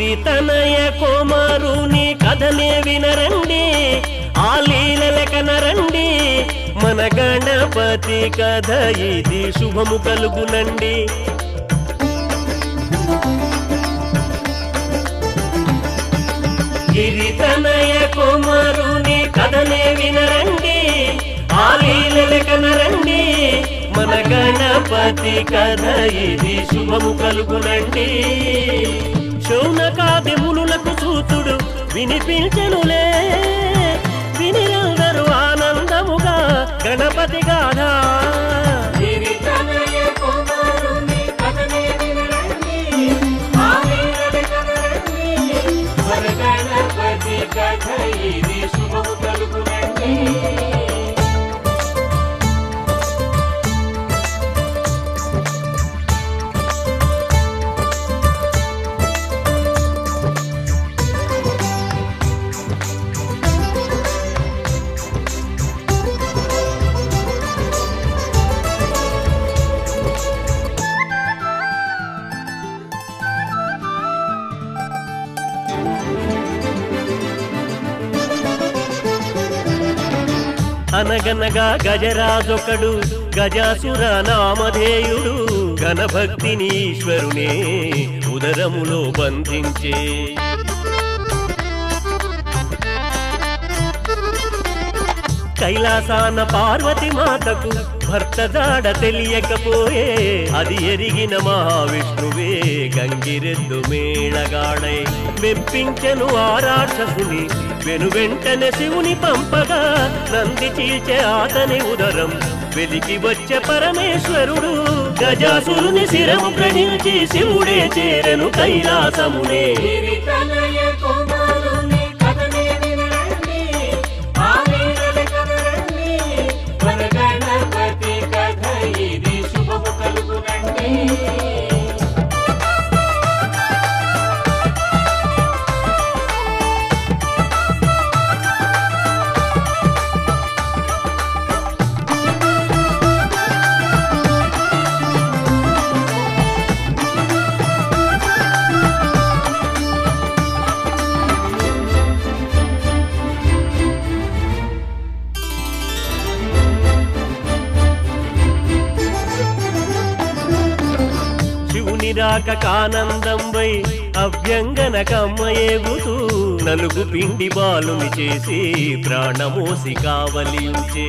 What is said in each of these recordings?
గిరితనయ కుమారుని కథనే వినరండి, ఆ లీలల కనరండి, మన గణపతి కథ ఇది శుభము కలుగునండి. గిరితనయ కుమారుని కథనే వినరండి, ఆ లీలల కనరండి, మన గణపతి కథ ఇది శుభము కలుగునండి. శౌనకాది మునులకు సూతుడు వినిపించెనులే, వినిరందరూ ఆనందముగా గణపతి గాథ. గణపతి కథ ఇది శుభము కలుగునండి. అనగనగా గజరాజొకడు గజాసుర నామధేయుడు, గణభక్తిని ఈశ్వరునే ఉదరములో బంధించే. కైలాసాన పార్వతి మాతకు భర్త జాడ తెలియకపోయే, అది ఎరిగిన మహావిష్ణువే గంగిరెద్దు మేళగాడై మెప్పించెను ఆ రాక్షసుని. వెనువెంటనే శివుని పంపగా నంది చీల్చే అతని ఉదరం వెలికి వచ్చే పరమేశ్వరుడు. గజాసురుని శిరము గ్రహించి శివుడే చేరెను కైలాసమునే. గణపతి కథ ఇది శుభము కలుగునండి. రాక కానందం వై అభ్యంగన కమ్మయేగుతూ, నలుగు పిండి బాలుని చేసి ప్రాణమోసి కావలించే.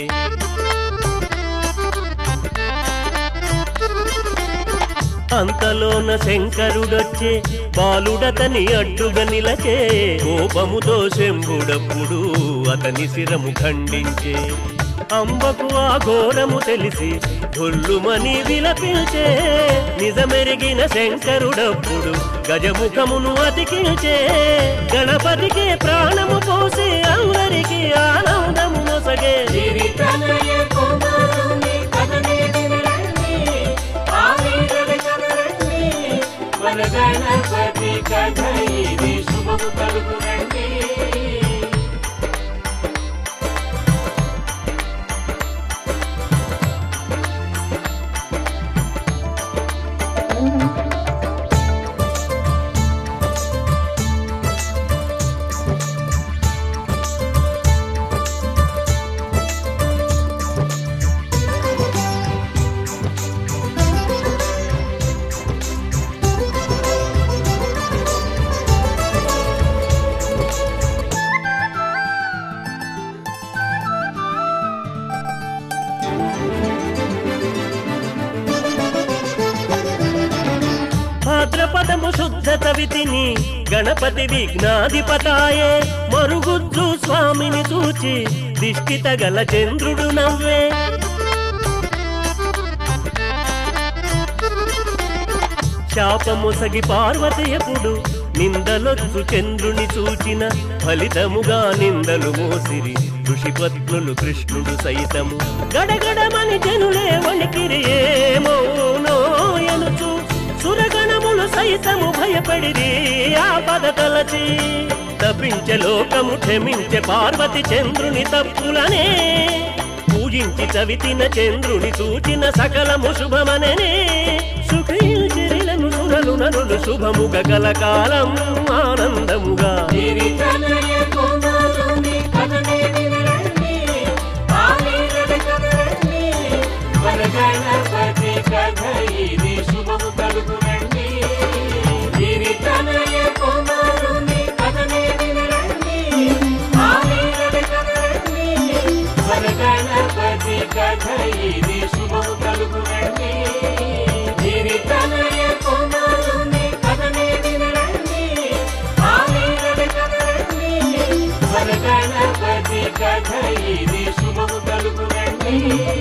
అంతలోన శంకరుడొచ్చే బాలుడతని అడ్డుగా నిలచే. కోపముతో శంభుడప్పుడు అతని శిరము ఖండించే. అంబకు ఆ ఘోరము తెలిసి ఢొల్లుమని విలపించే. నిజమెరిగిన శంకరుడప్పుడు గజముఖమును అతికించే. గణపతికి ప్రాణము పోసి అందరికి ఆనందము నొసగే. గణపతి కథ ఇది శుభము కలుగునండి. భాద్రపదము శుద్ధ తవితిని గణపతి విఘ్నాధిపతాయే. మరుగుజ్జు స్వామిని చూచి దిష్టి తగల చంద్రుడు నవ్వే. శాపముసగి పార్వతి ఎప్పుడు నిందలొచ్చు చంద్రుని చూచిన. ఫలితముగా నిందలు మోసిరి ఋషిపత్నులు కృష్ణుడు సైతము. గడగడమని జనులే వణికిరి ఏమోనో ఎనుచు. సురగణములు సైతము భయపడిరి ఆపద తలచి. తప్పించే లోకము క్షమించే పార్వతి చంద్రుని తప్పులనే. పూజించి చవితిన చంద్రుని సూచిన సకలము శుభమననే. సుఖించిరిలను సుర సురలు నరులు శుభముగా కలకాలం ఆనందముగా గిరిజనయ కుమారుని కథనే వినండి, ఆలీలన కథనండి, వరగణపతి కథ ఇది శుభము కలుగునండి. గిరిజనయ కుమారుని కథనే వినండి, ఆలీలన కథనండి, వరగణపతి కథ ఇది శుభము కలుగునండి. గిరిజనయ కుమారుని కథనే వినండి, ఆలీలన కథనండి, వరగణపతి కథ ఇది శుభము కలుగునండి.